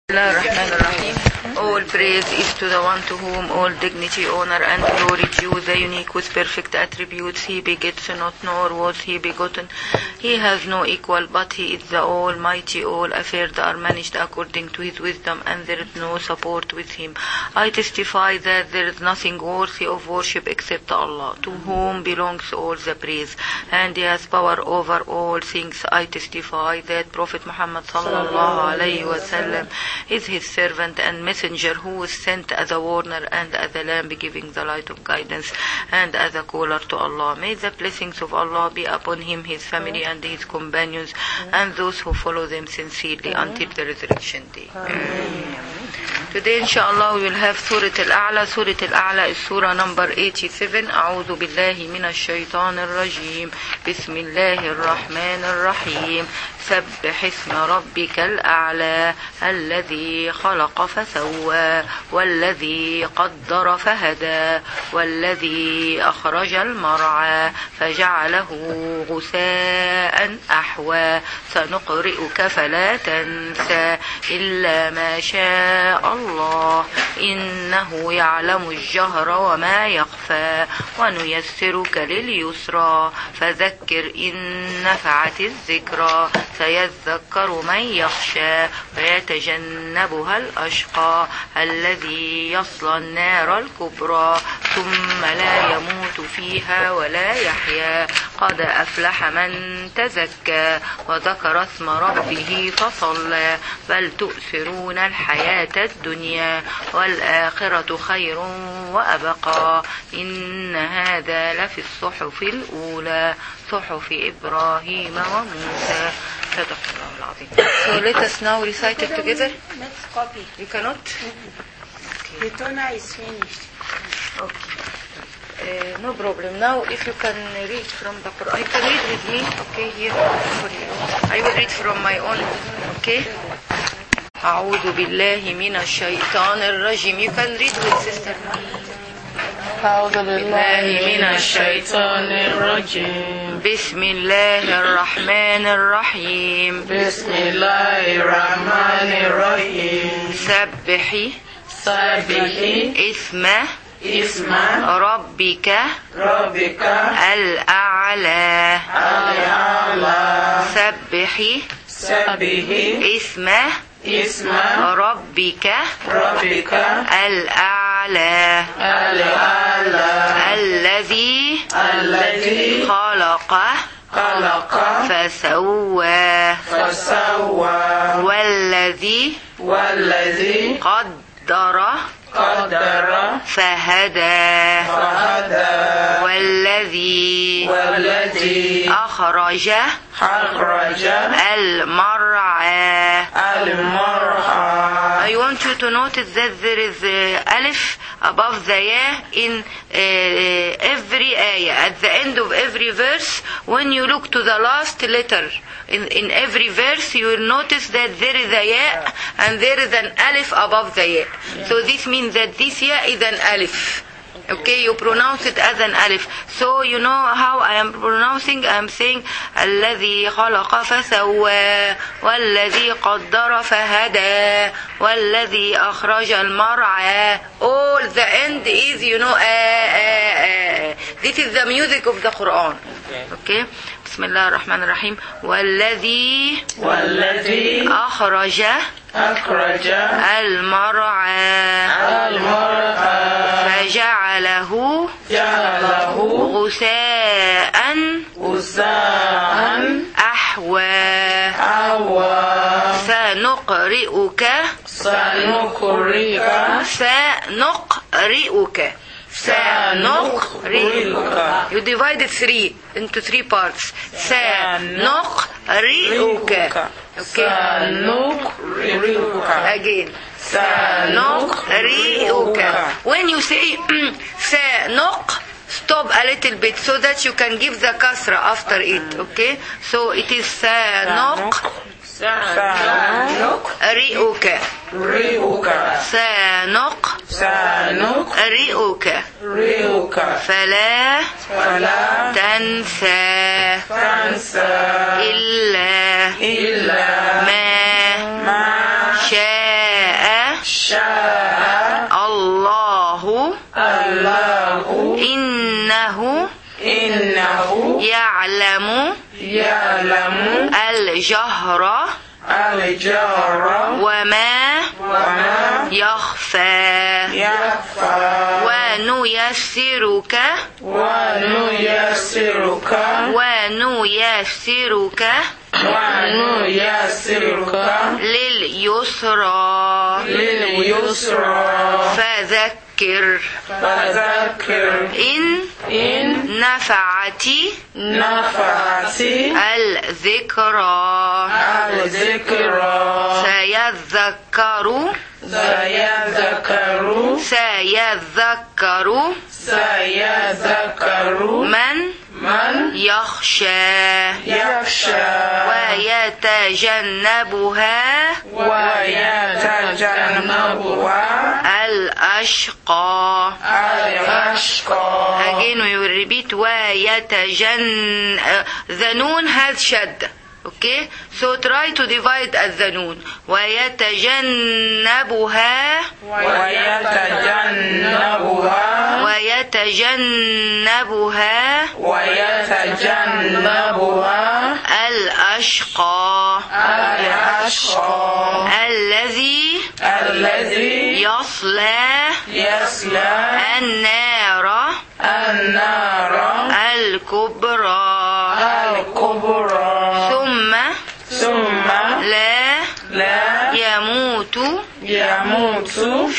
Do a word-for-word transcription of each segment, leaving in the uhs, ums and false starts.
Bismillahirrahmanirrahim. All praise is to the one to whom all dignity, honor and glory due, the unique with perfect attributes. He begets not, nor was he begotten. He has no equal, but he is the Almighty. All affairs are managed according to his wisdom, and there is no support with him. I testify that there is nothing worthy of worship except Allah, to whom belongs all the praise, and he has power over all things. I testify that Prophet Muhammad sallallahu alayhi wa sallam is his servant and messenger, who was sent as a warner and as a lamp giving the light of guidance and as a caller to Allah. May the blessings of Allah be upon him, his family and his companions, and those who follow them sincerely until the resurrection day. Amen. Today inshallah we will have Surah Al-A'la. Surah Al-A'la is surah number eighty-seven. أعوذ بالله من الشيطان الرجيم. بسم الله الرحمن الرحيم. سبح اسم ربك الأعلى الذي خلق فسوى والذي قدر فهدى والذي أخرج المرعى فجعله غثاء أحوى سنقرئك فلا تنسى إلا ما شاء الله إنه يعلم الجهر وما يخفى ونيسرك لليسرى فذكر إن نفعت الذكرى سيذكر من يخشى ويتجنبها الأشقى الذي يصلى النار الكبرى ثم لا يموت فيها ولا يحيا قد أفلح من تزكى وذكر اسم ربه فصلى بل تؤثرون الحياة الدنيا والآخرة خير وأبقى إن هذا لفي الصحف الأولى صحف إبراهيم وموسى. So let us now recite it together. Let's copy. You cannot? The tona is finished. Okay. Uh, no problem. Now if you can read from the Quran, you can read with me. Okay, here for you. I will read from my own. Okay. أعوذ بالله من الشيطان الرجيم. You can read with sister. أعوذ بالله من الشيطان الرجيم. بسم الله الرحمن الرحيم. بسم الله الرحمن الرحيم. سبحي سبحي اسم اسم ربك ربك الأعلى الأعلى. سبحي سبحي اسم اسم ربك ربك الأعلى الأعلى. الذي الذي خلق خلق فسوى فسوى والذي والذي قدر قدر فهدى فهدى والذي والذي أخرج خرج المرعى. المرعى. I want you to notice that there is uh, alif above the ya in uh, every ayah. At the end of every verse, when you look to the last letter in, in every verse, you will notice that there is a ya and there is an alif above the ya. So this means that this ya is an alif. Okay, you pronounce it as an alif. So you know how I am pronouncing. I am saying الذي خلق فسوى والذي قدر فهدى والذي أخرج المرعى. All the end is, you know, uh, uh, uh. This is the music of the Quran. Okay. بسم الله الرحمن الرحيم. والذي والذي أخرج أخرج المرعى المرعى فجعله جعله غثاء غثاء أحوى أحوى سنقرئك سنقرئك سنقرئك سنقرئك. You divide it three into three parts. سنقرئك. Okay. سنقرئك. Again. سنقرئك. When you say سنق, stop a little bit so that you can give the kasra after it. Okay. So it is سنق رئك رئك سنق سنقرئك رئك فلا فلا تنسى تنسى إلا إلا ما ما شاء شاء الله الله إنه إنه يعلم يعلم الجهر الجهر وما وما يخفى يخفى ونيسرك ونيسرك ونيسرك ونيسرك لليسرى لليسرى فذكر فذكر إن إن نفعت نفعت الذكرى الذكرى سيذكر سيذكر سيذكر سيذكر من من يخشى يخشى ويتجنبها ويتجنبها الأشقى. الأشقى. Again we will repeat ويتجن the noon has شد. Okay, so try to divide the noon. ويتجنبها ويتجنبها ويتجنبها ويتجنبها الأشقى الأشقى الذي الذي يصلى يصلى النار النار الكبرى الكبرى ثم ثم لا لا يموت يموت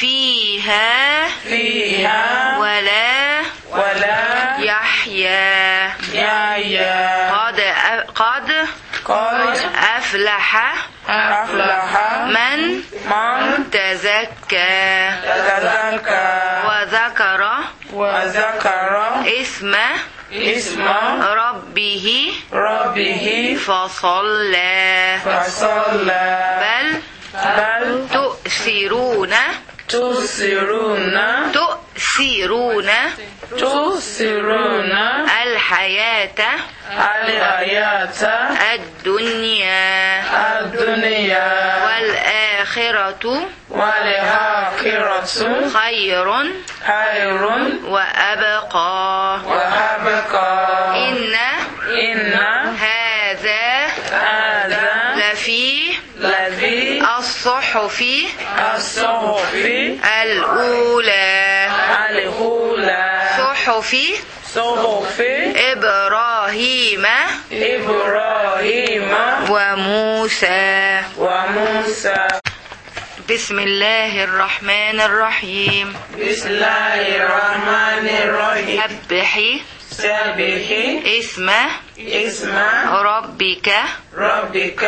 فيها فيها ولا ولا يحيا يحيا قد قد قد أفلح أفلح من من تزكى تزكى وذكر وذكر اسم اسم ربه ربه فصلى فصلى بل بل تؤثرون تؤثرون تؤثرون تؤثرون الحياة الحياة الدنيا الدنيا والآخرة والآخرة خير خير وأبقى وأبقى إن إن هذا هذا لفي الذي الصحف الصحف الأولى الأولى صحف صحف إبراهيم إبراهيم وموسى وموسى. بسم الله الرحمن الرحيم بسم الله الرحمن الرحيم. سبحي سبحي اسم اسم ربك ربك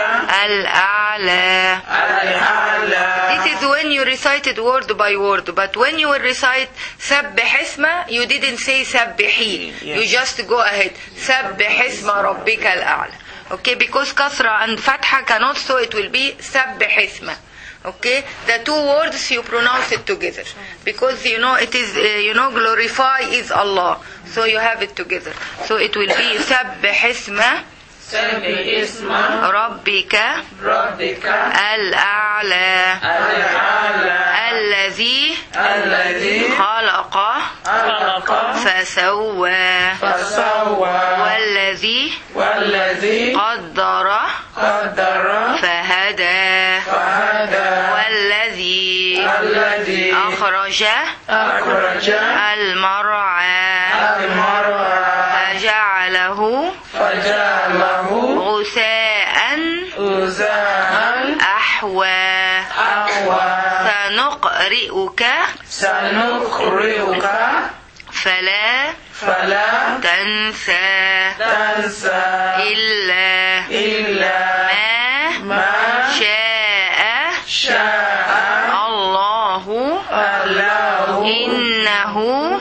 الأعلى. الأعلى. This is when you recited word by word, but when you will recite سبح اسم, you didn't say سبحي. You just go ahead. سبح اسم ربك الأعلى. Okay, because كسرة and فتحة cannot, so it will be سبح اسم. Okay, the two words you pronounce it together because you know it is uh, you know glorify is Allah, so you have it together, so it will be سبح اسم سبح اسم ربك ربك الأعلى الأعلى الذي الذي خلق خلق فسوى فسوى والذي والذي قدر قدر فهدى فهدى والذي الذي أخرج أخرج المرعى المرعى فجعله فجعله غثاء غثاء أحوى أحوى سنقرئك سنقرئك فلا فلا تنسى تنسى إلا إلا ما ما شاء شاء الله الله إنه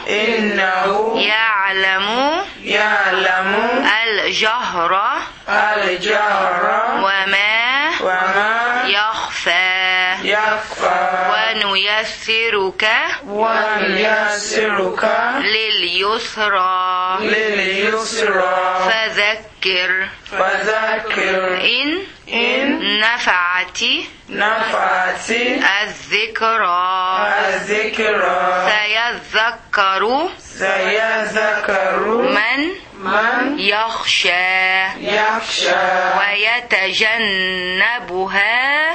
إنه يعلم يعلم الجهر الجهر وما وما يخفى. يخفى. تكفى ونيسرك ونيسرك لليسرى لليسرى فذكر فذكر إن إن نفعت نفعت الذكرى الذكرى سيذكر سيذكر من من يخشى يخشى ويتجنبها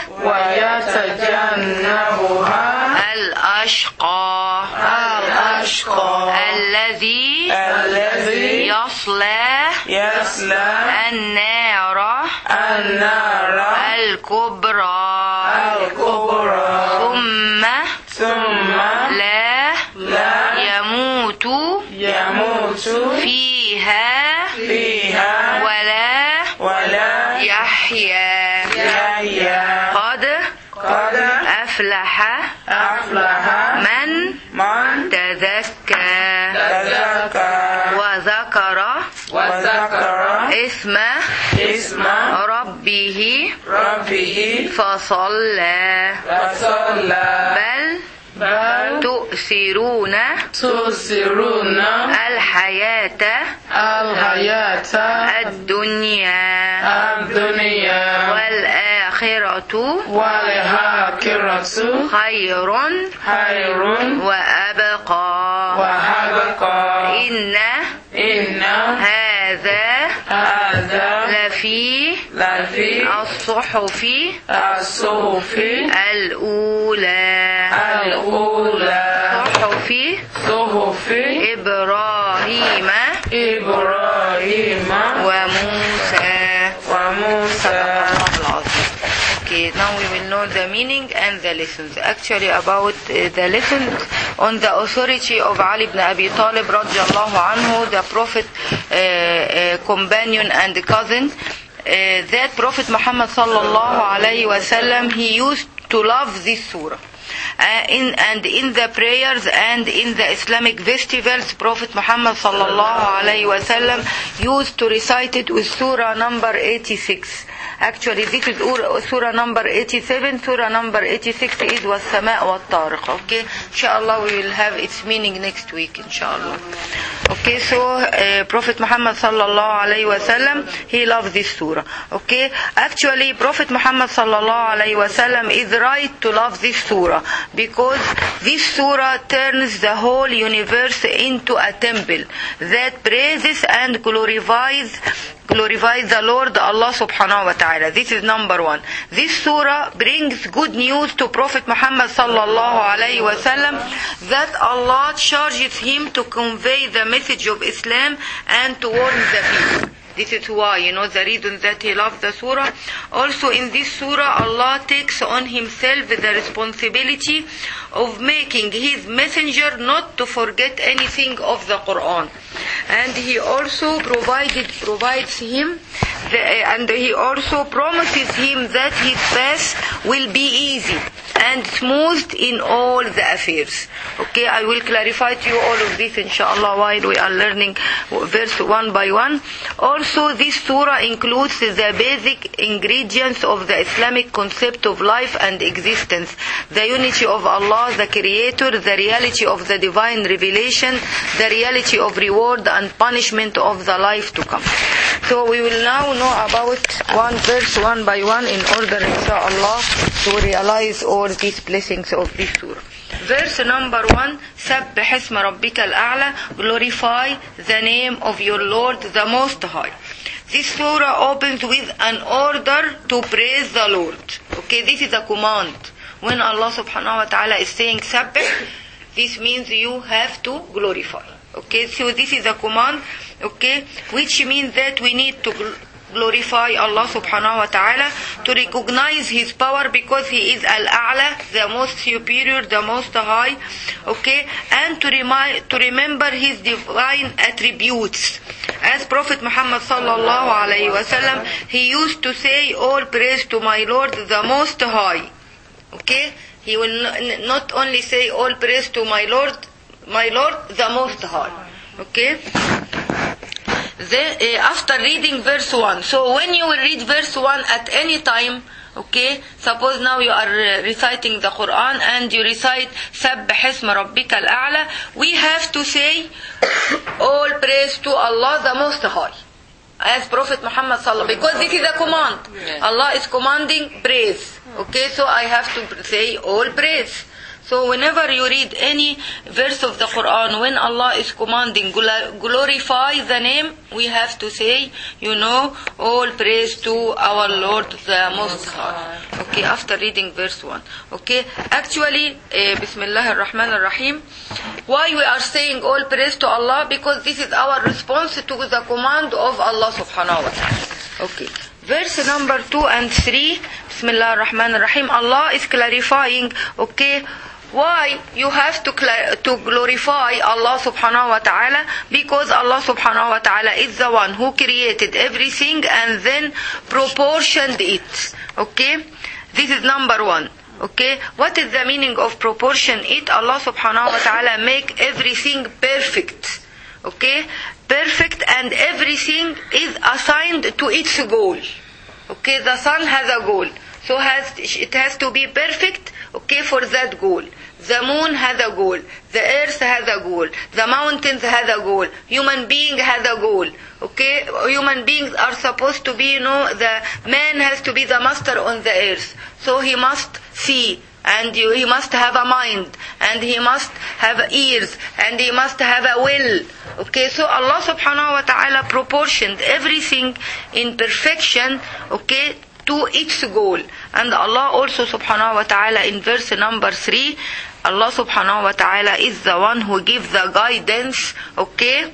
ويتجنبها الأشقى الأشقى الذي الذي يصلى يصلى النار النار الكبرى الكبرى ثم ثم لا لا يموت يموت فيها فيها ولا ولا يحيا يحيا قد قد أفلح أفلح من من تزكى تزكى وذكر وذكر اسم اسم ربه ربه فصلى فصلى بل بل تؤثرون تؤثرون الحياة الحياة الدنيا الدنيا والآخرة والآخرة خير خير وأبقى وأبقى إن إن هذا هذا لفي لفي الصحف الصحف الأولى الأولى صحف صحف إبراهيم إبراهيم وموسى وموسى. Okay, now we will know the meaning and the lessons. Actually about uh, the lessons on the authority of Ali ibn Abi Talib radiallahu anhu, the Prophet uh, uh, companion and cousin. Uh, that Prophet Muhammad sallallahu alayhi wa sallam, he used to love this surah. Uh, in, and in the prayers and in the Islamic festivals, Prophet Muhammad sallallahu alayhi wa sallam used to recite it with surah number eighty-six. Actually, this is surah number eighty-seven. Surah number eighty-six is وَالسَّمَاءِ وَالطَّارِقِ. Okay, inshallah we will have its meaning next week, inshallah. Okay, so uh, Prophet Muhammad sallallahu alayhi wa sallam, he loves this surah. Okay, actually Prophet Muhammad sallallahu alayhi wa sallam is right to love this surah, because this surah turns the whole universe into a temple that praises and glorifies glorifies the Lord Allah subhanahu wa ta'ala. This is number one. This surah brings good news to Prophet Muhammad sallallahu alayhi wa sallam that Allah charges him to convey the message of Islam and to warn the people. This is why, you know, the reason that he loves the surah. Also in this surah, Allah takes on himself the responsibility of making his messenger not to forget anything of the Quran. And he also provided, provides him, the, and he also promises him that his path will be easy and smooth in all the affairs. Okay, I will clarify to you all of this inshallah while we are learning verse one by one. Also, this surah includes the basic ingredients of the Islamic concept of life and existence: the unity of Allah, the Creator, the reality of the divine revelation, the reality of reward and punishment of the life to come. So we will now know about one verse one by one in order, inshallah, to realize all these blessings of this surah. Verse number one, سَبِّحِ اسْمَ رَبِّكَ الْأَعْلَى, glorify the name of your Lord the Most High. This surah opens with an order to praise the Lord. Okay, this is a command. When Allah subhanahu wa ta'ala is saying sabbih, this means you have to glorify. Okay, so this is a command, okay, which means that we need to gl- glorify Allah subhanahu wa ta'ala, to recognize His power because He is Al-A'la, the most superior, the most high, okay, and to, remind, to remember His divine attributes. As Prophet Muhammad sallallahu alayhi wa sallam, he used to say, all praise to my Lord the Most High. Okay, he will n- not only say, all praise to my Lord, my Lord the Most High. Okay. The, uh, after reading verse one, so when you will read verse one at any time, Okay, suppose now you are uh, reciting the Quran and you recite سبح اسم ربك الأعلى. We have to say all praise to Allah the Most High, as Prophet Muhammad sallallahu, because this is a command. Allah is commanding praise. Okay, so I have to say all praise. So whenever you read any verse of the Quran, when Allah is commanding glorify the name, we have to say, you know, all praise to our Lord the Most High. Okay, after reading verse one. Okay, actually, uh, Bismillah ar-Rahman ar-Rahim. Why we are saying all praise to Allah? Because this is our response to the command of Allah subhanahu wa ta'ala. Okay. Verse number two and three, Bismillah ar-Rahman ar-Rahim, Allah is clarifying, okay, why you have to cl- to glorify Allah subhanahu wa ta'ala, because Allah subhanahu wa ta'ala is the one who created everything and then proportioned it. Okay, this is number one. Okay, what is the meaning of proportion it? Allah subhanahu wa ta'ala make everything perfect. Okay, perfect, and everything is assigned to its goal. Okay, the sun has a goal, so has it has to be perfect. Okay, for that goal. The moon has a goal. The earth has a goal. The mountains has a goal. Human being has a goal. Okay, human beings are supposed to be, you know, the man has to be the master on the earth. So he must see, and you, he must have a mind, and he must have ears, and he must have a will. Okay, so Allah subhanahu wa ta'ala proportioned everything in perfection, okay, to its goal. And Allah also subhanahu wa ta'ala in verse number three, Allah subhanahu wa ta'ala is the one who gives the guidance, okay,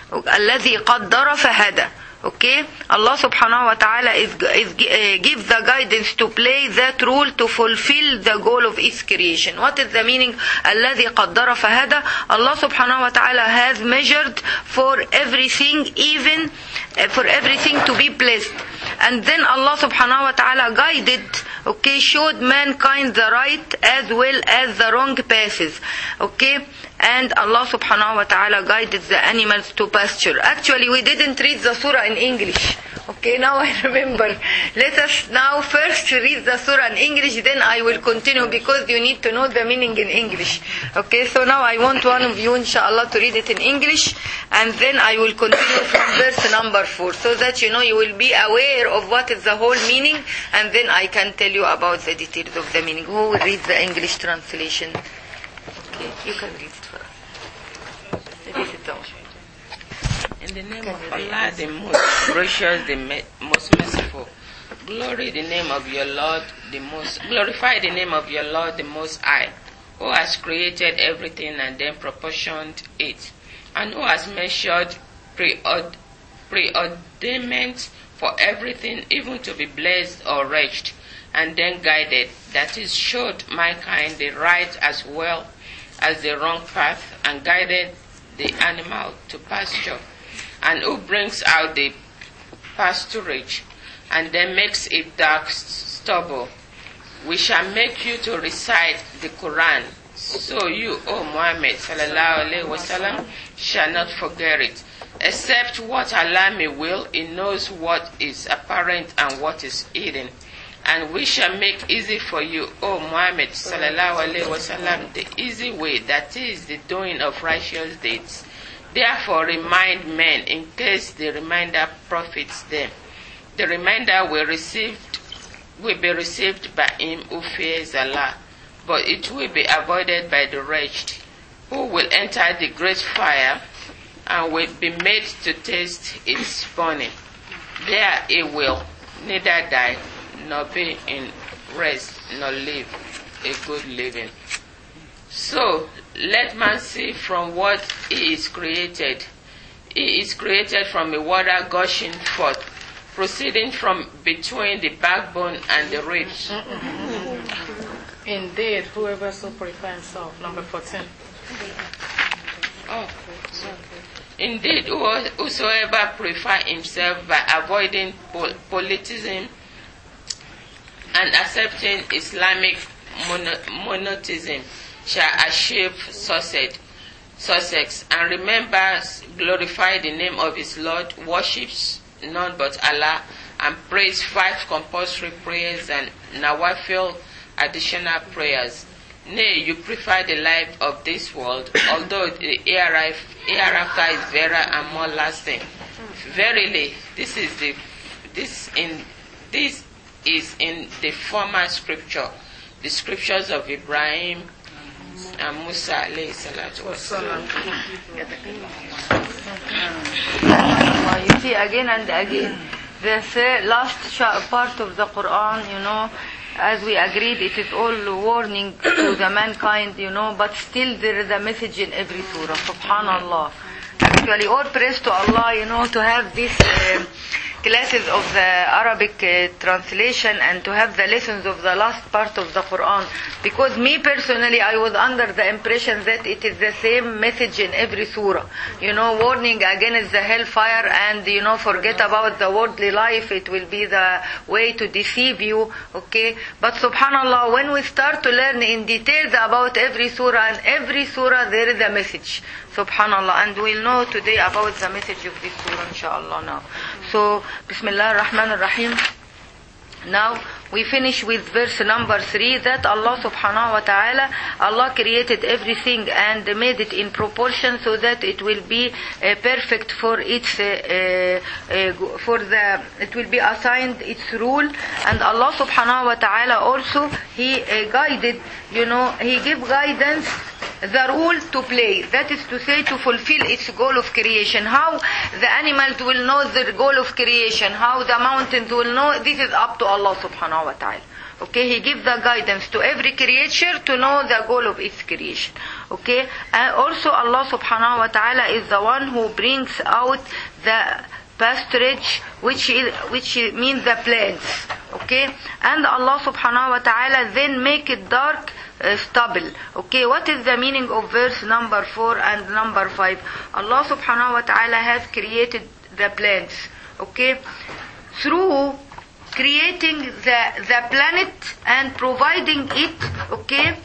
الذي قدر فهدى. Okay, Allah subhanahu wa ta'ala is, is uh, gives the guidance to play that role to fulfill the goal of its creation. What is the meaning? الذي قدر فهدى. Allah subhanahu wa ta'ala has measured for everything, even uh, for everything to be blessed. And then Allah subhanahu wa ta'ala guided, okay, showed mankind the right as well as the wrong paths. Okay, and Allah subhanahu wa ta'ala guided the animals to pasture. Actually, we didn't read the surah in English. Okay, now I remember. Let us now first read the surah in English, then I will continue, because you need to know the meaning in English. Okay, so now I want one of you, inshallah, to read it in English, and then I will continue from verse number four, so that, you know, you will be aware of what is the whole meaning, and then I can tell you about the details of the meaning. Who will read the English translation? Okay, you can read it first. Read it down. In the name of Allah, the most gracious, the most merciful. Glory the name of your Lord, the most. Glorify the name of your Lord, the Most High, who has created everything and then proportioned it, and who has measured preord- preordainment for everything, even to be blessed or wretched, and then guided, that is, showed mankind the right as well as the wrong path, and guided the animal to pasture, and who brings out the pasturage and then makes it dark stubble. We shall make you to recite the Quran, so you, O Muhammad sallallahu alaihi wasallam, shall not forget it, except what Allah may will. He knows what is apparent and what is hidden. And we shall make easy for you, O Muhammad sallallahu alaihi wasallam, the easy way, that is the doing of righteous deeds. Therefore remind men, in case the reminder profits them. The reminder will received will be received by him who fears Allah, but it will be avoided by the wretched, who will enter the great fire and will be made to taste its burning. There he will neither die nor be in rest, nor live a good living. So let man see from what he is created. He is created from a water gushing forth, proceeding from between the backbone and the ribs. Indeed, whoever so purify himself. Number fourteen. Oh, indeed, whosoever purify himself by avoiding pol- politism and accepting Islamic mono- monotheism shall achieve success, success, and remembers, glorify the name of his Lord, worships none but Allah, and prays five compulsory prayers and nawafil additional prayers. Nay, you prefer the life of this world, although the hereafter is better and more lasting. Verily, this is the this in this is in the former scripture, the scriptures of Ibrahim and Musa alayhi salatu wasalam. You see, again and again, the th- last sh- part of the Quran, you know, as we agreed, it is all warning to the mankind, you know, but still there is a message in every surah. Subhanallah. Actually, all praise to Allah, you know, to have these uh, classes of the Arabic uh, translation and to have the lessons of the last part of the Quran. Because me personally, I was under the impression that it is the same message in every surah. You know, warning against the hellfire and, you know, forget about the worldly life. It will be the way to deceive you, okay? But subhanallah, when we start to learn in details about every surah, and every surah there is a message. Subhanallah. And we'll know today about the message of this surah, inshallah, now. So, Bismillah ar-Rahman ar-Rahim. Now, we finish with verse number three, that Allah subhanahu wa ta'ala, Allah created everything and made it in proportion so that it will be uh, perfect for its, uh, uh, for the, it will be assigned its rule. And Allah subhanahu wa ta'ala also, He uh, guided, you know, He gave guidance, the rule to play. That is to say, to fulfill its goal of creation. How the animals will know the goal of creation, how the mountains will know, this is up to Allah subhanahu wa ta'ala. Okay, He gives the guidance to every creature to know the goal of its creation. Okay, and also Allah subhanahu wa ta'ala is the one who brings out the pasturage, which is, which means the plants. Okay, and Allah subhanahu wa ta'ala then make it dark, uh, stubble. Okay, what is the meaning of verse number four and number five? Allah subhanahu wa ta'ala has created the plants. Okay, through creating the the planet and providing it. Okay, uh,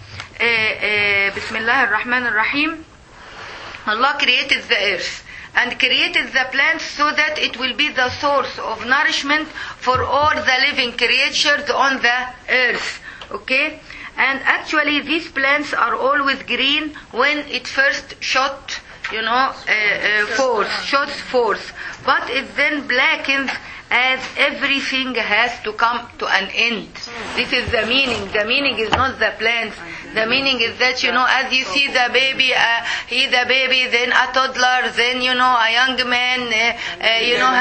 uh, Bismillah ar-Rahman ar-Rahim. Allah created the earth and created the plants so that it will be the source of nourishment for all the living creatures on the earth. Okay, and actually these plants are always green when it first shot, you know, uh, uh, forth, shots forth, but it then blackens as everything has to come to an end. This is the meaning. The meaning is not the plants. The meaning is that, you know, as you see the baby, uh, he the baby, then a toddler, then, you know, a young man, uh, uh, you know,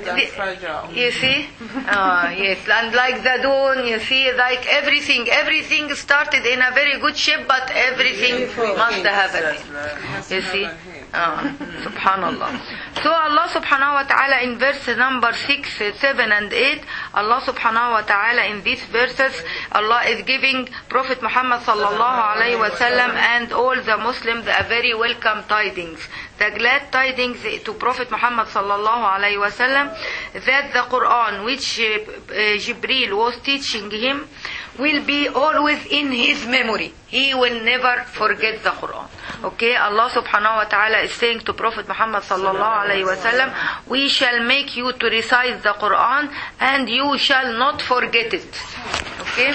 the, you see? Uh, yes, and like the dawn, you see, like everything, everything started in a very good shape, but everything must have an end. You see? Uh, subhanallah. So Allah subhanahu wa ta'ala in verse number six, seven and eight, Allah subhanahu wa ta'ala in these verses, Allah is giving Prophet Muhammad sallallahu alayhi wa sallam and all the Muslims a very welcome tidings. The glad tidings to Prophet Muhammad sallallahu alayhi wa sallam that the Quran which uh, uh, Jibreel was teaching him will be always in his memory. He will never forget the Quran. Okay, Allah subhanahu wa ta'ala is saying to Prophet Muhammad sallallahu alayhi wa sallam, we shall make you to recite the Quran and you shall not forget it. Okay?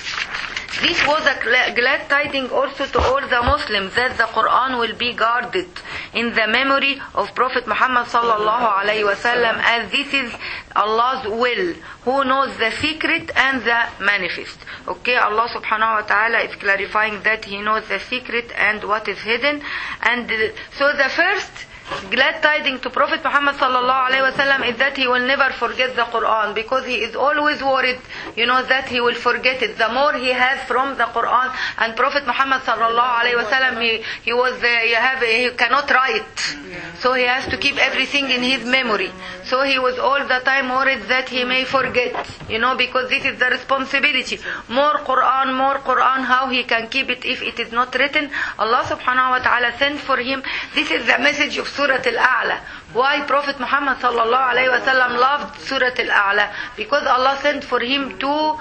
This was a glad tidings also to all the Muslims that the Quran will be guarded in the memory of Prophet Muhammad sallallahu alayhi wa sallam, as this is Allah's will, who knows the secret and the manifest. Okay, Allah subhanahu wa ta'ala is clarifying that He knows the secret and what is hidden. And uh, so the first glad tidings to Prophet Muhammad sallallahu alayhi wa sallam is that he will never forget the Quran, because he is always worried, you know, that he will forget it. The more he has from the Quran, and Prophet Muhammad sallallahu alayhi wa sallam, he, he was, uh, he, have, he cannot write. So he has to keep everything in his memory. So he was all the time worried that he may forget, you know, because this is the responsibility. More Quran, more Quran, how he can keep it if it is not written? Allah subhanahu wa ta'ala sent for him. This is the message of Surah Al-A'la. Why Prophet Muhammad sallallahu alayhi wa sallam loved Surah Al-A'la? Because Allah sent for him two uh,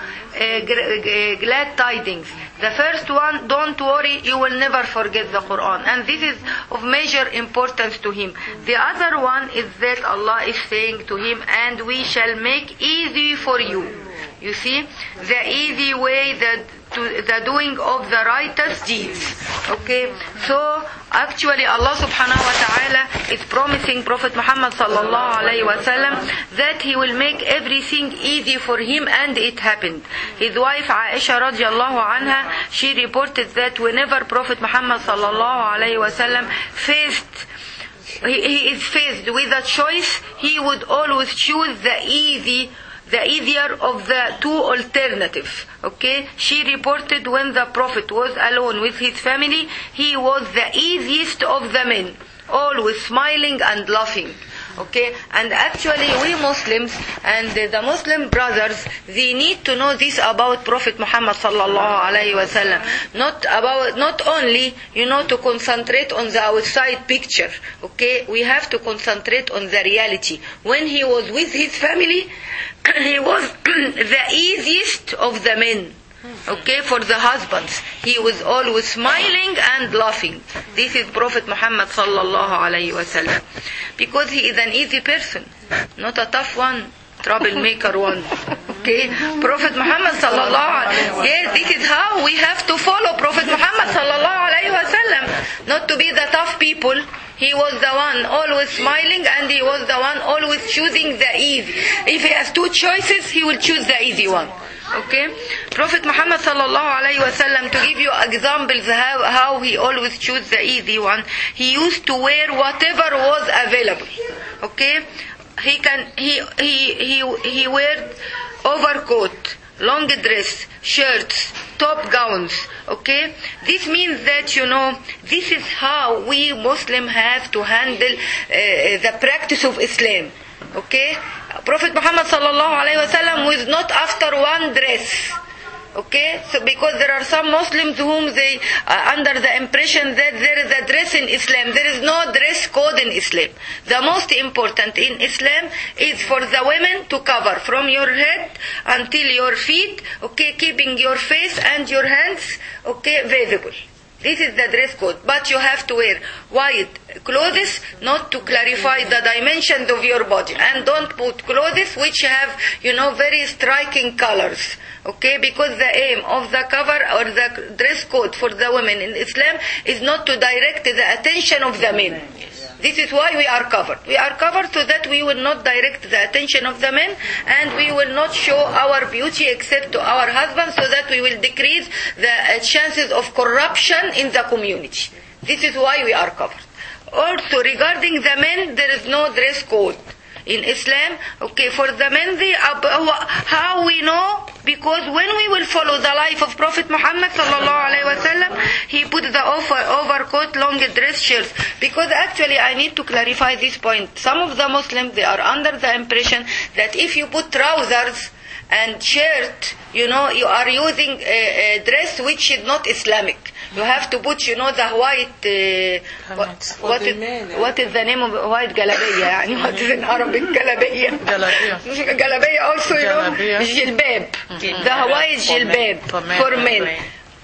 g- glad tidings. The first one, don't worry, you will never forget the Quran. And this is of major importance to him. The other one is that Allah is saying to him, and we shall make easy for you. You see, the easy way that to the doing of the righteous deeds. Okay, so actually Allah subhanahu wa ta'ala is promising Prophet Muhammad sallallahu alayhi wa sallam that he will make everything easy for him, and it happened. His wife Aisha radiallahu anha, she reported that whenever Prophet Muhammad sallallahu alayhi wa sallam faced he, he is faced with a choice, he would always choose the easy the easier of the two alternatives. Okay, she reported when the Prophet was alone with his family, he was the easiest of the men, always smiling and laughing. Okay, and actually we Muslims and the Muslim brothers, they need to know this about Prophet Muhammad sallallahu alaihi wasallam. Not about, not only, you know, to concentrate on the outside picture. Okay, we have to concentrate on the reality. When he was with his family, he was the easiest of the men. Okay, for the husbands, he was always smiling and laughing. This is Prophet Muhammad sallallahu alaihi wasallam, because he is an easy person, not a tough one, troublemaker one. Okay, Prophet Muhammad sallallahu alaihi, yes, this is how we have to follow Prophet Muhammad sallallahu alaihi wasallam, not to be the tough people. He was the one always smiling, and he was the one always choosing the easy. If he has two choices, he will choose the easy one. Okay, Prophet Muhammad sallallahu alaihi wasallam, to give you examples how how he always choose the easy one, he used to wear whatever was available. Okay, he can he he he he wear overcoat, long dress, shirts, top gowns. Okay, this means that, you know, this is how we Muslims have to handle uh, the practice of Islam. Okay, Prophet Muhammad sallallahu alaihi wasallam was not after one dress. Okay, so because there are some Muslims whom they are under the impression that there is a dress in Islam. There is no dress code in Islam. The most important in Islam is for the women to cover from your head until your feet, okay, keeping your face and your hands, okay, visible. This is the dress code. But you have to wear white clothes, not to clarify the dimensions of your body. And don't put clothes which have, you know, very striking colors. Okay, because the aim of the cover or the dress code for the women in Islam is not to direct the attention of the men. This is why we are covered. We are covered so that we will not direct the attention of the men, and we will not show our beauty except to our husbands, so that we will decrease the chances of corruption in the community. This is why we are covered. Also, regarding the men, there is no dress code in Islam. Okay, for the men, they, uh, how we know? Because when we will follow the life of Prophet Muhammad sallallahu alaihi wasallam, he put the over, overcoat, long dress, shirts. Because actually, I need to clarify this point. Some of the Muslims, they are under the impression that if you put trousers and shirt, you know, you are using a, a dress which is not Islamic. You have to put, you know, the white, uh, what, what, is, what is the name of white galabiya? يعني what is in Arabic galabiya? Galabiya. Galabiya also, you know, jilbab. Mm-hmm. The white jilbab for men. For men.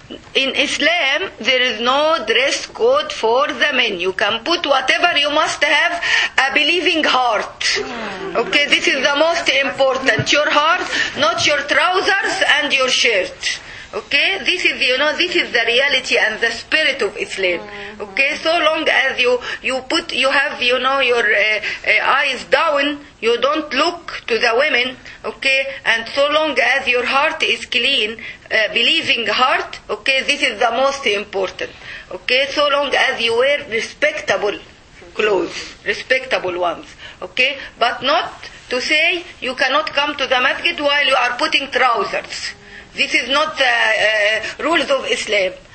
In Islam, there is no dress code for the men. You can put whatever, you must have a believing heart. Okay, this is the most important. Your heart, not your trousers and your shirt. Okay, this is, you know, this is the reality and the spirit of Islam. Okay, so long as you, you put, you have, you know, your uh, uh, eyes down, you don't look to the women, okay, and so long as your heart is clean, uh, believing heart, okay, this is the most important. Okay, so long as you wear respectable clothes, respectable ones, okay, but not to say you cannot come to the masjid while you are putting trousers. This is not the uh, rules of Islam.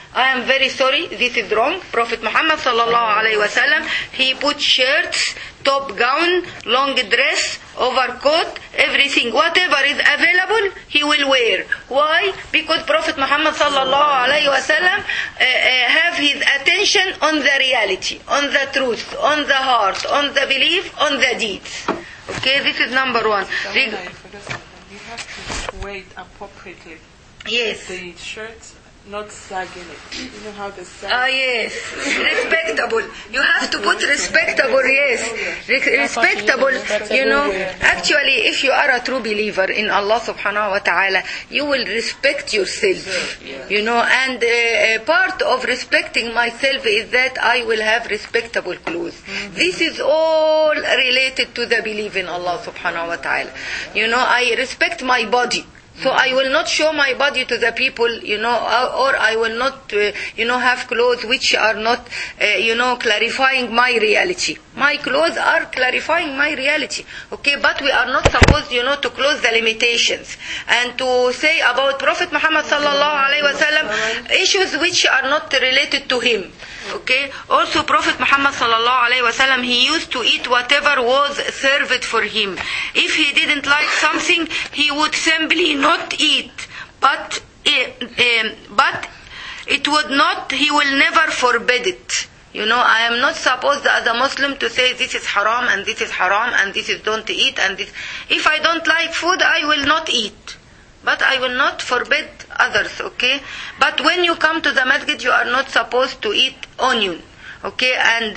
I am very sorry, this is wrong. Prophet Muhammad sallallahu alayhi wasallam, he put shirts, top gown, long dress, overcoat, everything, whatever is available, he will wear. Why? Because Prophet Muhammad sallallahu alayhi wasallam uh, uh, have his attention on the reality, on the truth, on the heart, on the belief, on the deeds. Okay, this is number one. Reg- you have to wear it appropriately. Yes. The shirt not sagging it. You know how the sag. Ah, yes. Respectable. You have to put respectable, yes. Re- respectable, you know. Actually, if you are a true believer in Allah subhanahu wa ta'ala, you will respect yourself. You know, and uh, part of respecting myself is that I will have respectable clothes. Mm-hmm. This is all related to the belief in Allah subhanahu wa ta'ala. You know, I respect my body. So I will not show my body to the people, you know, or I will not, uh, you know, have clothes which are not, uh, you know, clarifying my reality. My clothes are clarifying my reality, okay? But we are not supposed, you know, to close the limitations and to say about Prophet Muhammad sallallahu alaihi wasallam issues which are not related to him, okay? Also, Prophet Muhammad sallallahu alaihi wasallam, he used to eat whatever was served for him. If he didn't like something, he would simply not eat, but uh, but it would not. He will never forbid it. You know, I am not supposed as a Muslim to say this is haram and this is haram and this is don't eat and this. If I don't like food, I will not eat. But I will not forbid others, okay? But when you come to the masjid, you are not supposed to eat onion, okay? And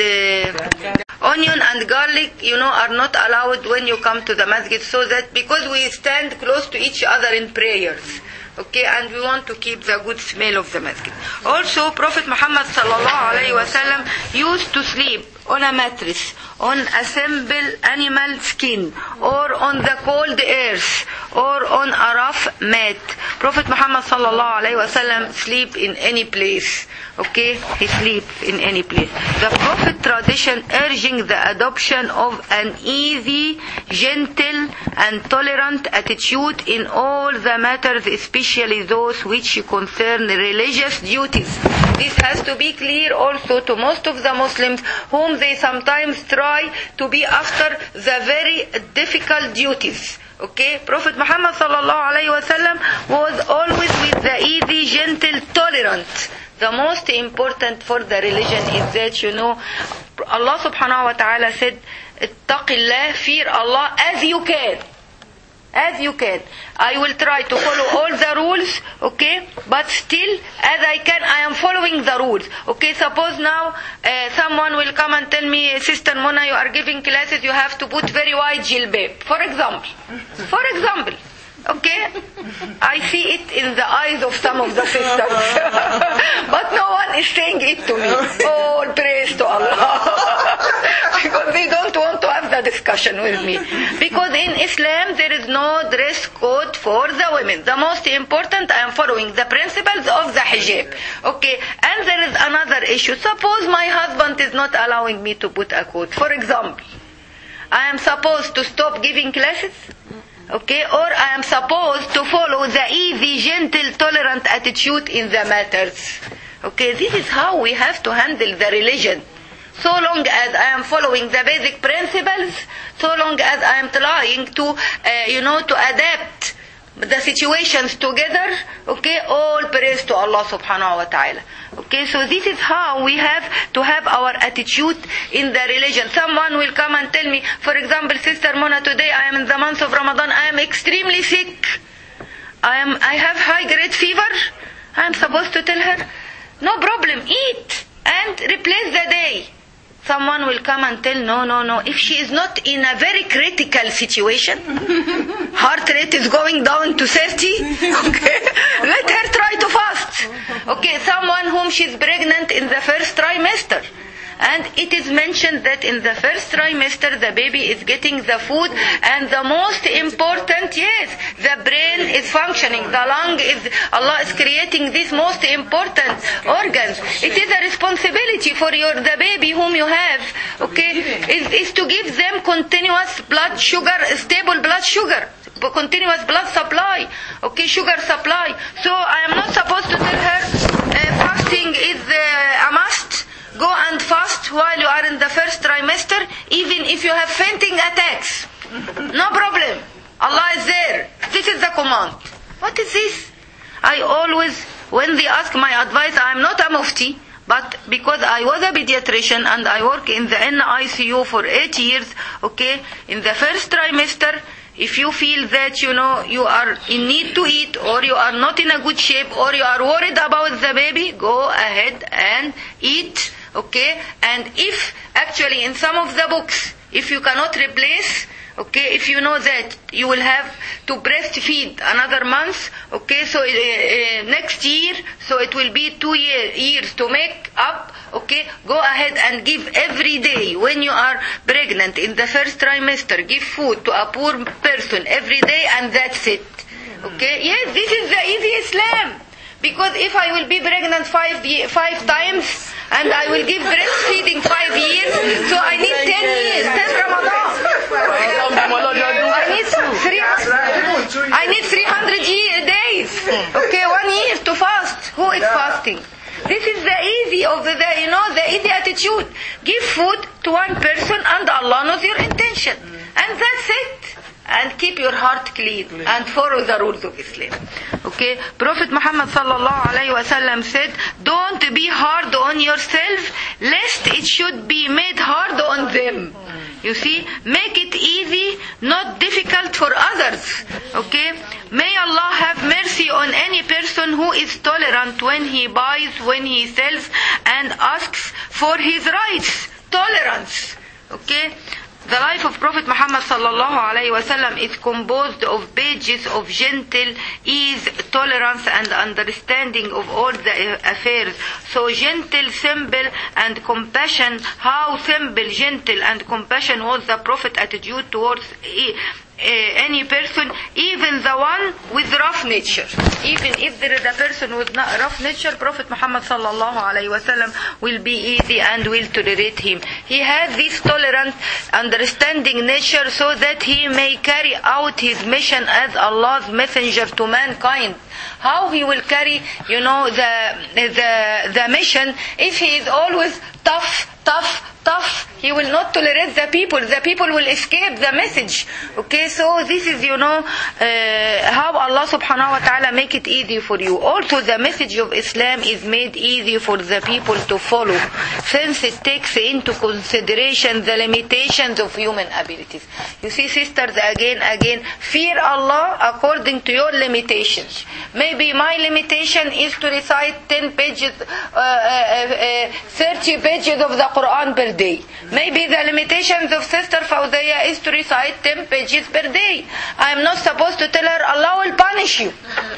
uh, onion and garlic, you know, are not allowed when you come to the masjid, so that because we stand close to each other in prayers. Okay, and we want to keep the good smell of the masjid. Also, Prophet Muhammad sallallahu alaihi wasallam used to sleep on a mattress, on a simple animal skin, or on the cold earth, or on a rough mat. Prophet Muhammad sallallahu alaihi wasallam sleep in any place. Okay, he sleep in any place. The Prophet tradition urging the adoption of an easy, gentle, and tolerant attitude in all the matters, especially those which concern religious duties. This has to be clear also to most of the Muslims, whom they sometimes try to be after the very difficult duties. Okay, Prophet Muhammad sallallahu alaihi wasallam was always with the easy, gentle, tolerant. The most important for the religion is that, you know, Allah subhanahu wa ta'ala said, ittaqillah, fear Allah as you can. As you can. I will try to follow all the rules, okay? But still, as I can, I am following the rules. Okay, suppose now uh, someone will come and tell me, Sister Mona, you are giving classes, you have to put very wide jilbab. For example. For example. Okay? I see it in the eyes of some of the sisters. But no one is saying it to me. All praise to Allah. Because they don't want to have the discussion with me. Because in Islam there is no dress code for the women. The most important, I am following the principles of the hijab. Okay? And there is another issue. Suppose my husband is not allowing me to put a coat. For example, I am supposed to stop giving classes? Okay, or I am supposed to follow the easy, gentle, tolerant attitude in the matters. Okay, this is how we have to handle the religion. So long as I am following the basic principles, so long as I am trying to, uh, you know, to adapt the situations together, okay, all praise to Allah subhanahu wa ta'ala. Okay, so this is how we have to have our attitude in the religion. Someone will come and tell me, for example, Sister Mona, today I am in the month of Ramadan, I am extremely sick. I am, I have high grade fever. I am supposed to tell her, no problem, eat and replace the day. Someone will come and tell, no, no, no, if she is not in a very critical situation, heart rate is going down to thirty, okay, let her try to fast. Okay, someone whom she's pregnant in the first trimester. And it is mentioned that in the first trimester the baby is getting the food, and the most important, yes, the brain is functioning, the lung is, Allah is creating these most important organs. It is a responsibility for your the baby whom you have, okay, is, is to give them continuous blood sugar, stable blood sugar, continuous blood supply, okay, sugar supply. So I am not supposed to tell her uh, fasting while you are in the first trimester, even if you have fainting attacks. No problem. Allah is there. This is the command. What is this? I always, when they ask my advice, I am not a mufti, but because I was a pediatrician and I work in the N I C U for eight years, okay, in the first trimester, if you feel that, you know, you are in need to eat, or you are not in a good shape, or you are worried about the baby, go ahead and eat, okay? And if, actually, in some of the books, if you cannot replace, okay, if you know that you will have to breastfeed another month, okay, so uh, uh, next year, so it will be two year, years to make up, okay, go ahead and give every day when you are pregnant in the first trimester, give food to a poor person every day, and that's it, okay? Yes, this is the easy Islam. Because if I will be pregnant five, five times, and I will give breastfeeding five years, so I need ten years, ten Ramadan. I need three, I need three hundred days. Okay, one year to fast. Who is fasting? This is the easy of the, you know, the easy attitude. Give food to one person and Allah knows your intention. And that's it. And keep your heart clean and follow the rules of Islam. Okay? Prophet Muhammad sallallahu alayhi wa sallam said, don't be hard on yourself, lest it should be made hard on them. You see? Make it easy, not difficult for others. Okay? May Allah have mercy on any person who is tolerant when he buys, when he sells, and asks for his rights. Tolerance. Okay? The life of Prophet Muhammad sallallahu alayhi wa sallam is composed of pages of gentle ease, tolerance, and understanding of all the affairs. So gentle, simple, and compassion. How simple, gentle, and compassion was the Prophet attitude towards any person, even the one with rough nature. Even if there is a person with not rough nature, Prophet Muhammad sallallahu alayhi wa sallam will be easy and will tolerate him. He has this tolerant, understanding nature so that he may carry out his mission as Allah's messenger to mankind. How he will carry, you know, the the the mission if he is always tough, tough, tough? He will not tolerate the people. The people will escape the message. Okay, so this is, you know, uh, how Allah subhanahu wa ta'ala make it easy for you. Also, the message of Islam is made easy for the people to follow, since it takes into consideration the limitations of human abilities. You see, sisters, again, again, fear Allah according to your limitations. Maybe my limitation is to recite ten pages, uh, uh, uh, thirty pages of the Quran per day. Maybe the limitations of Sister Fawzaya is to recite ten pages per day. I am not supposed to tell her, Allah will punish you.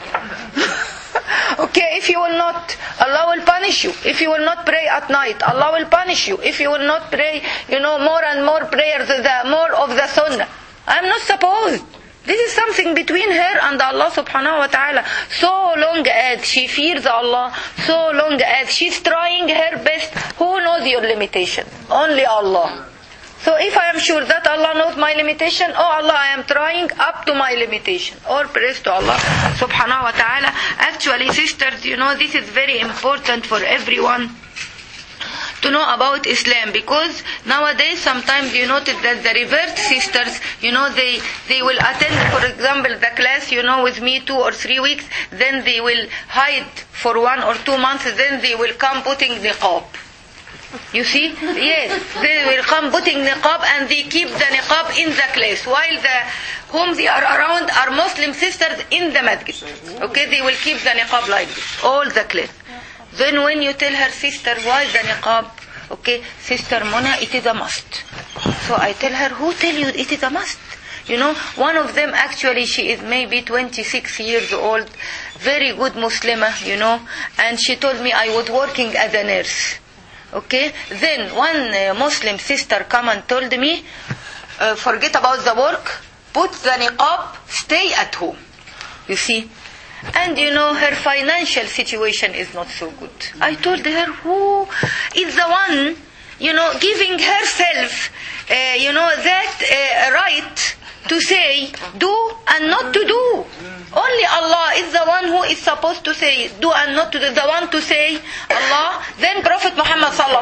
Okay, if you will not, Allah will punish you. If you will not pray at night, Allah will punish you. If you will not pray, you know, more and more prayers, the more of the sunnah. I am not supposed. This is something between her and Allah subhanahu wa ta'ala. So long as she fears Allah, so long as she's trying her best, who knows your limitation? Only Allah. So if I am sure that Allah knows my limitation, oh Allah, I am trying up to my limitation. Or praise to Allah subhanahu wa ta'ala. Actually, sisters, you know, this is very important for everyone to know about Islam, because nowadays sometimes you notice that the revert sisters, you know, they they will attend, for example, the class, you know, with me two or three weeks, then they will hide for one or two months, then they will come putting niqab. You see? Yes, they will come putting niqab, and they keep the niqab in the class, while the whom they are around are Muslim sisters in the masjid. Okay, they will keep the niqab like this, all the class. Then when you tell her, sister, why the niqab? Okay, Sister Mona, it is a must. So I tell her, who tell you it is a must? You know, one of them actually, she is maybe twenty-six years old, very good Muslimah, you know, and she told me I was working as a nurse. Okay, then one uh, Muslim sister come and told me, uh, forget about the work, put the niqab, stay at home. You see? And you know, her financial situation is not so good. I told her, who is the one, you know, giving herself, uh, you know, that uh, right to say do and not to do? Only Allah is the one who is supposed to say do and not to do. The one to say Allah, then Prophet Muhammad sallallahu alayhi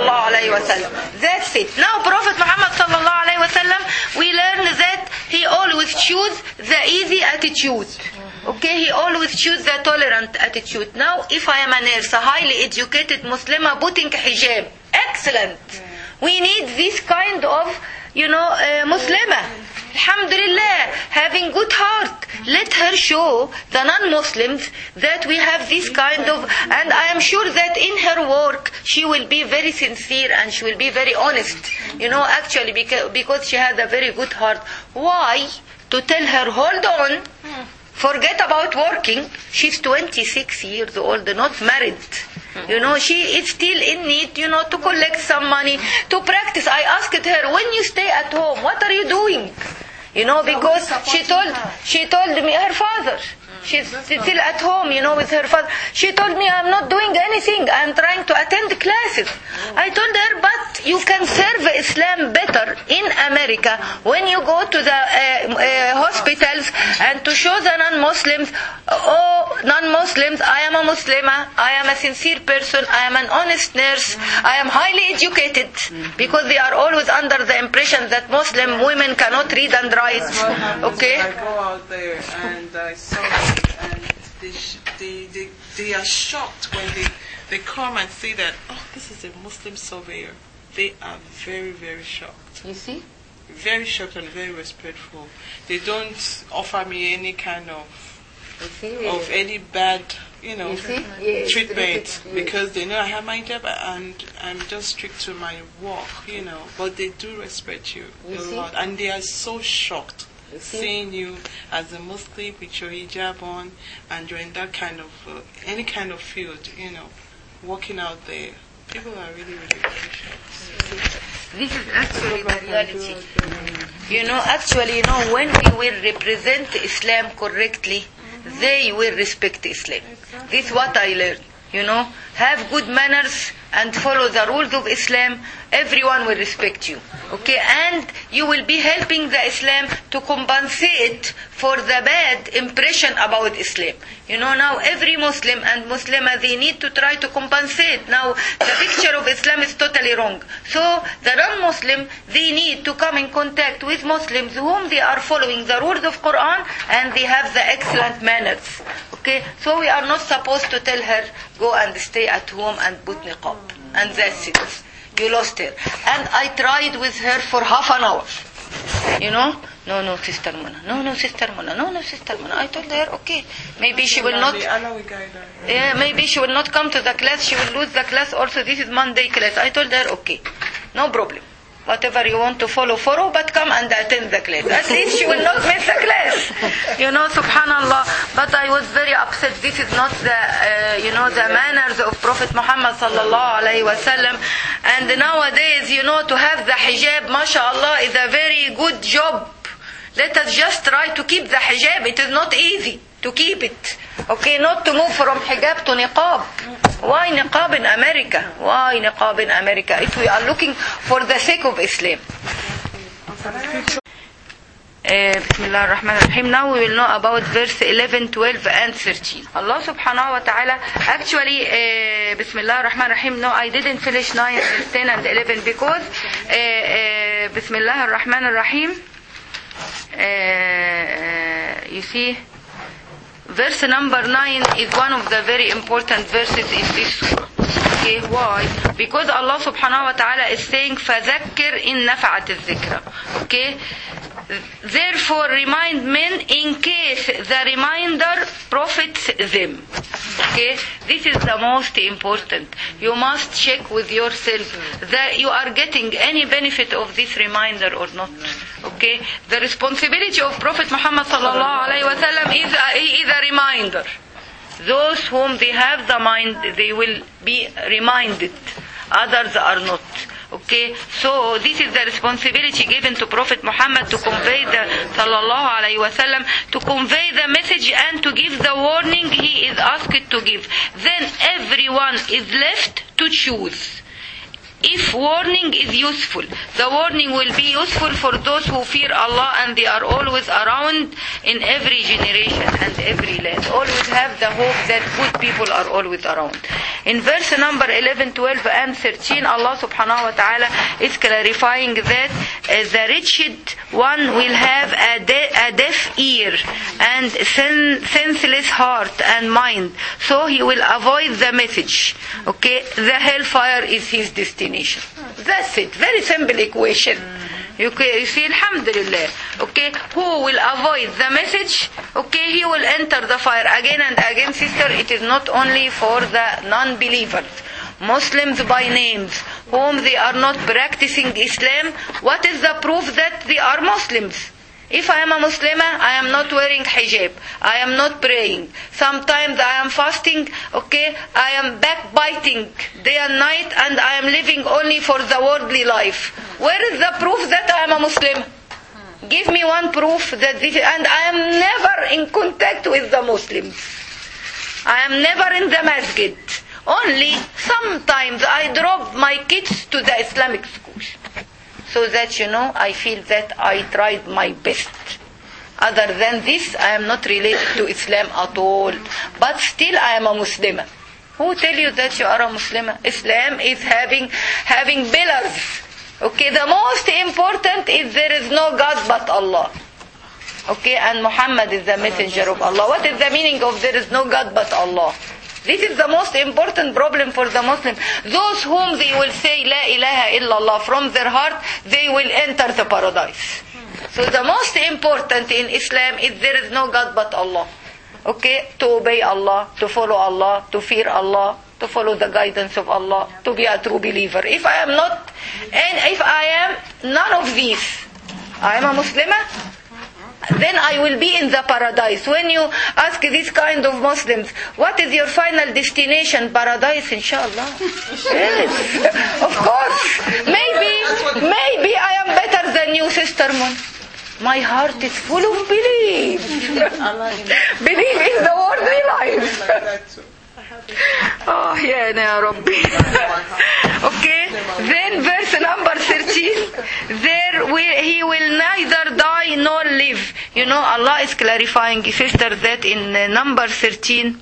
alayhi wasallam. That's it. Now Prophet Muhammad sallallahu alayhi wasallam, we learn that he always choose the easy attitude. Okay, he always choose the tolerant attitude. Now, if I am a nurse, a highly educated Muslimah putting hijab, excellent. We need this kind of, you know, uh, Muslimah. Alhamdulillah, having good heart. Let her show the non-Muslims that we have this kind of, and I am sure that in her work she will be very sincere and she will be very honest. You know, actually, because, because she has a very good heart. Why? To tell her, hold on, forget about working. She's twenty-six years old, not married. You know, she is still in need, you know, to collect some money, to practice. I asked her, when you stay at home, what are you doing? You know, because she told, she told me, her father, she's still at home, you know, with her father. She told me, I'm not doing anything. I'm trying to attend classes. I told her, but you can serve Islam better in America when you go to the uh, uh, hospitals and to show the non-Muslims, oh, non-Muslims, I am a Muslimah, I am a sincere person, I am an honest nurse, I am highly educated, because they are always under the impression that Muslim women cannot read and write. Okay? I go out there and I saw and they, they, they, they are shocked when they, they come and see that, oh, this is a Muslim surveyor. They are very, very shocked. You see? Very shocked and very respectful. They don't offer me any kind of of any bad, you know, you yes, treatment, yes. because they know I have my job and I'm just strict to my work, you know. But they do respect you, you a see? lot, and they are so shocked You seeing you as a Muslim with your hijab on and you're in that kind of uh, any kind of field, you know, working out there. People are really, really, really shocked. This is actually the reality. You know, actually, you know, when we will represent Islam correctly, they will respect Islam. This is what I learned. You know, have good manners and follow the rules of Islam, everyone will respect you. Okay, and you will be helping the Islam to compensate for the bad impression about Islam. You know, now every Muslim and Muslimah, they need to try to compensate. Now, the picture of Islam is totally wrong. So, the non-Muslim, they need to come in contact with Muslims whom they are following the rules of Quran and they have the excellent manners. Okay, so we are not supposed to tell her, go and stay at home and put niqab. And that's it. You lost her. And I tried with her for half an hour. You know? No, no, Sister Mona. No, no, Sister Mona. No, no, Sister Mona. I told her, okay, maybe she will not... Yeah, maybe she will not come to the class. She will lose the class. Also, this is Monday class. I told her, okay, no problem. Whatever you want to follow, follow, but come and attend the class. At least she will not miss the class. You know, subhanallah. But I was very upset. This is not the, uh, you know, the manners of Prophet Muhammad sallallahu alayhi wa sallam. And nowadays, you know, to have the hijab, mashallah, is a very good job. Let us just try to keep the hijab. It is not easy to keep it. Okay, not to move from hijab to niqab. Why niqab in America? Why niqab in America? If we are looking for the sake of Islam. Uh, Bismillah ar-Rahman ar-Rahim. Now we will know about verse eleven, twelve and thirteen. Allah subhanahu wa ta'ala, actually, uh, Bismillah ar-Rahman ar-Rahim, no, I didn't finish nine, ten and eleven because uh, uh, Bismillah ar-Rahman ar-Rahim, uh, you see, verse number nine is one of the very important verses in this surah. Okay, why? Because Allah subhanahu wa ta'ala is saying, فَذَكِّرْ إِن نَفَعَتِ الذِّكْرَ. Okay? Therefore remind men in case the reminder profits them. Okay? This is the most important. You must check with yourself that you are getting any benefit of this reminder or not. Okay? The responsibility of Prophet Muhammad sallallahu alayhi wa sallam is a, he is a reminder. Those whom they have the mind, they will be reminded. Others are not. Okay, so this is the responsibility given to Prophet Muhammad to convey the sallallahu alaihi wasallam, to convey the message and to give the warning he is asked to give. Then everyone is left to choose. if warning is useful, the warning will be useful for those who fear Allah and they are always around in every generation and every land. Always have the hope that good people are always around. In verse number eleven, twelve and thirteen, Allah subhanahu wa ta'ala is clarifying that uh, the wretched one will have a, de- a deaf ear and sen- senseless heart and mind, so he will avoid the message. Okay, the hellfire is his destination. That's it. Very simple equation. Okay, you see, alhamdulillah. Okay, who will avoid the message? Okay, he will enter the fire. Again and again, sister, it is not only for the non-believers. Muslims by names, whom they are not practicing Islam. What is the proof that they are Muslims? If I am a Muslimah, I am not wearing hijab. I am not praying. Sometimes I am fasting, okay? I am backbiting day and night, and I am living only for the worldly life. Where is the proof that I am a Muslim? Give me one proof that this, and I am never in contact with the Muslims. I am never in the masjid. Only sometimes I drop my kids to the Islamic school. So that, you know, I feel that I tried my best. Other than this, I am not related to Islam at all. But still, I am a Muslimah. Who tell you that you are a Muslimah? Islam is having having pillars. Okay, the most important is there is no God but Allah. Okay, and Muhammad is the messenger of Allah. What is the meaning of there is no God but Allah? This is the most important problem for the Muslim. Those whom they will say La ilaha illallah from their heart, they will enter the paradise. So the most important in Islam is there is no God but Allah. Okay, to obey Allah, to follow Allah, to fear Allah, to follow the guidance of Allah, to be a true believer. If I am not, and if I am none of these, I am a Muslimah, then I will be in the paradise. When you ask this kind of Muslims, what is your final destination? Paradise, inshallah. Yes, of course. Maybe, maybe I am better than you, Sister Moon. My heart is full of belief. Believe in the worldly life. Oh, yeah, ya Rabbi. Okay, then verse number thirteen, there will, he will neither die nor live. You know, Allah is clarifying, sister, that in uh, number thirteen,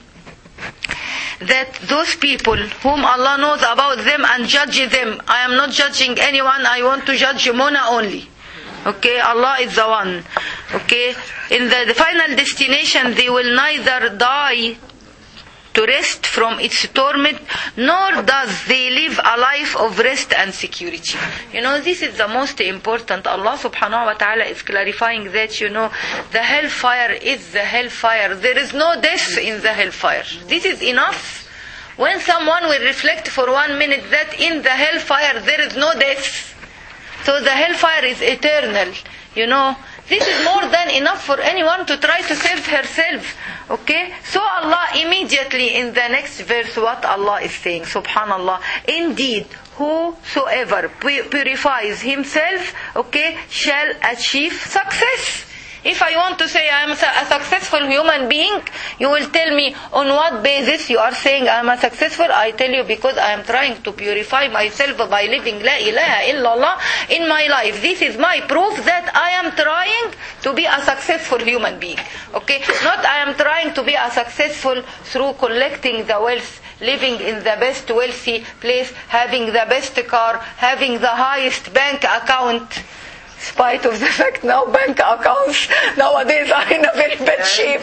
that those people whom Allah knows about them and judge them. I am not judging anyone, I want to judge Mona only. Okay, Allah is the one. Okay, in the, the final destination, they will neither die to rest from its torment, nor does they live a life of rest and security. You know, this is the most important. Allah subhanahu wa ta'ala is clarifying that, you know, the hellfire is the hellfire. There is no death in the hellfire. This is enough. When someone will reflect for one minute that in the hellfire there is no death, so the hellfire is eternal, you know, this is more than enough for anyone to try to save herself. Okay? So Allah immediately in the next verse, what Allah is saying, subhanallah, indeed, whosoever purifies himself, okay, shall achieve success. If I want to say I am a successful human being, you will tell me on what basis you are saying I am a successful. I tell you because I am trying to purify myself by living La ilaha illallah in my life. This is my proof that I am trying to be a successful human being. Okay? Not I am trying to be a successful through collecting the wealth, living in the best wealthy place, having the best car, having the highest bank account. Spite of the fact now bank accounts nowadays are in a very bad shape.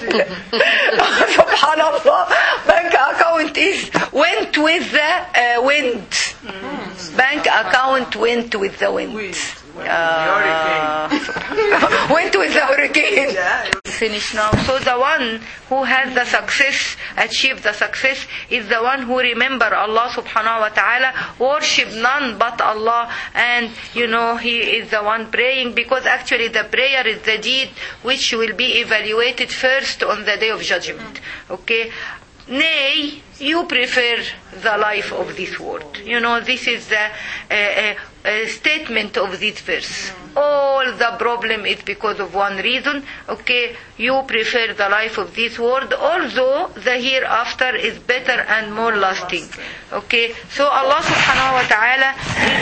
Subhanallah, bank account is went with the uh, wind. Mm. Bank account went with the wind. Uh, went with the hurricane. Finish now. So the one who has the success, achieved the success, is the one who remember Allah subhanahu wa ta'ala, worship none but Allah, and you know, he is the one praying, because actually the prayer is the deed which will be evaluated first on the day of judgment. Okay? Nay, you prefer the life of this world. You know, this is the uh, uh, uh, statement of this verse. All the problem is because of one reason. Okay, you prefer the life of this world, although the hereafter is better and more lasting. Okay, so Allah subhanahu wa ta'ala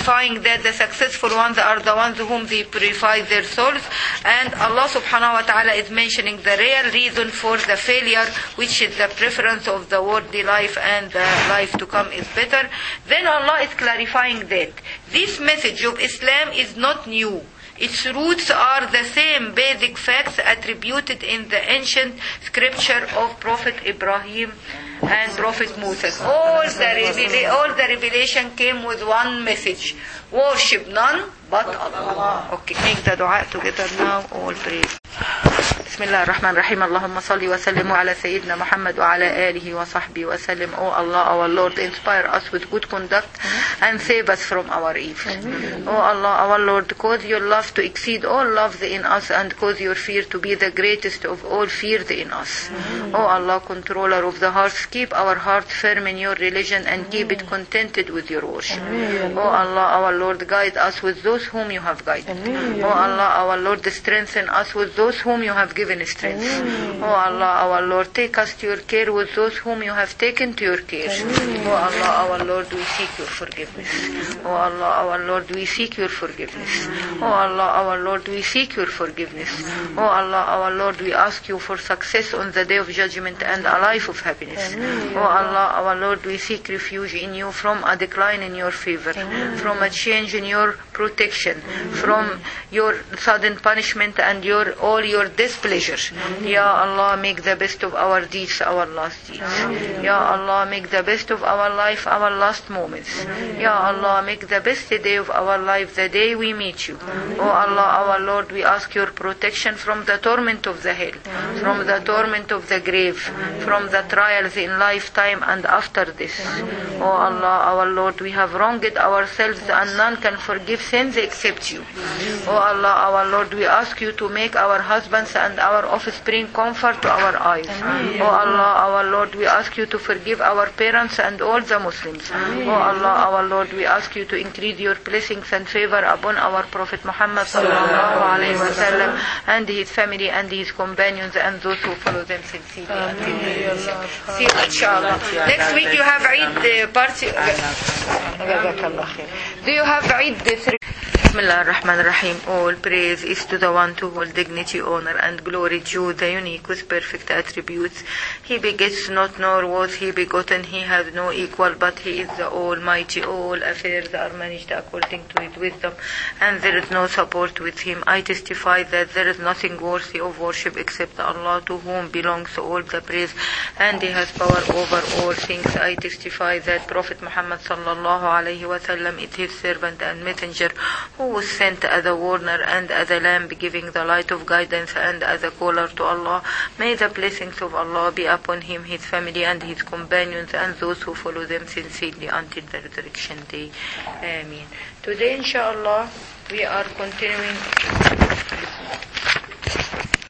clarifying that the successful ones are the ones whom they purify their souls. And Allah subhanahu wa ta'ala is mentioning the real reason for the failure, which is the preference of the worldly life, and the life to come is better. Then Allah is clarifying that this message of Islam is not new. Its roots are the same basic facts attributed in the ancient scripture of Prophet Ibrahim and Prophet Moses. All the, revela- all the revelation came with one message: worship none but Allah. Okay, make the dua together now. All praise. بسم الله الرحمن الرحيم اللهم صل وسلم على سيدنا محمد وعلى آله وصحبه وسلم. Oh Allah, our Lord, inspire us with good conduct and save us from our evil. Oh Allah, our Lord, cause your love to exceed all loves in us, and cause your fear to be the greatest of all fears in us. Oh Allah, controller of the hearts, keep our heart firm in your religion and keep it contented with your worship. Oh Allah, our Lord, guide us with those whom you have guided. Oh Allah, our Lord, strengthen us with those whom you have given strength. Oh Allah, our Lord, take us to your care with those whom you have taken to your care. Oh Allah, our Lord, we seek your forgiveness. Oh Allah, our Lord, we seek your forgiveness. Oh Allah, our Lord, we seek your forgiveness. Oh Allah, our Lord, we ask you for success on the day of judgment and a life of happiness. Oh Allah, our Lord, we seek refuge in you from a decline in your favor, from a change in your protection, from your sudden punishment and your all your displeasure. Ya Allah, make the best of our deeds our last deeds. Ya Allah, make the best of our life our last moments. Ya Allah, make the best day of our life the day we meet you. Oh Allah, our Lord, we ask your protection from the torment of the hell, from the torment of the grave, from the trials in lifetime and after this. Oh Allah, our Lord, we have wronged ourselves and none can forgive sins except you. Oh Allah, our Lord, we ask you to make our husbands and our offspring comfort to our eyes. Oh Allah, our Lord, we ask you to forgive our parents and all the Muslims. Oh Allah, our Lord, we ask you to increase your blessings and favor upon our Prophet Muhammad sallallahu alaihi wasallam and his family and his companions and those who follow them sincerely. See you inshallah. Next week you have Eid party. Do you have Eid three? Bismillah ar-Rahman ar-Rahim. All praise is to the one to whom dignity, honor and glory due, the unique with perfect attributes. He begets not, nor was he begotten. He has no equal, but he is the Almighty. All affairs are managed according to his wisdom, and there is no support with him. I testify that there is nothing worthy of worship except Allah, to whom belongs all the praise, and he has power over all things. I testify that Prophet Muhammad sallallahu alaihi wasallam is his servant and messenger, who was sent as a warner and as a lamp, giving the light of guidance, and as a caller to Allah. May the blessings of Allah be upon him, his family and his companions, and those who follow them sincerely until the resurrection day. Ameen. Today inshallah we are continuing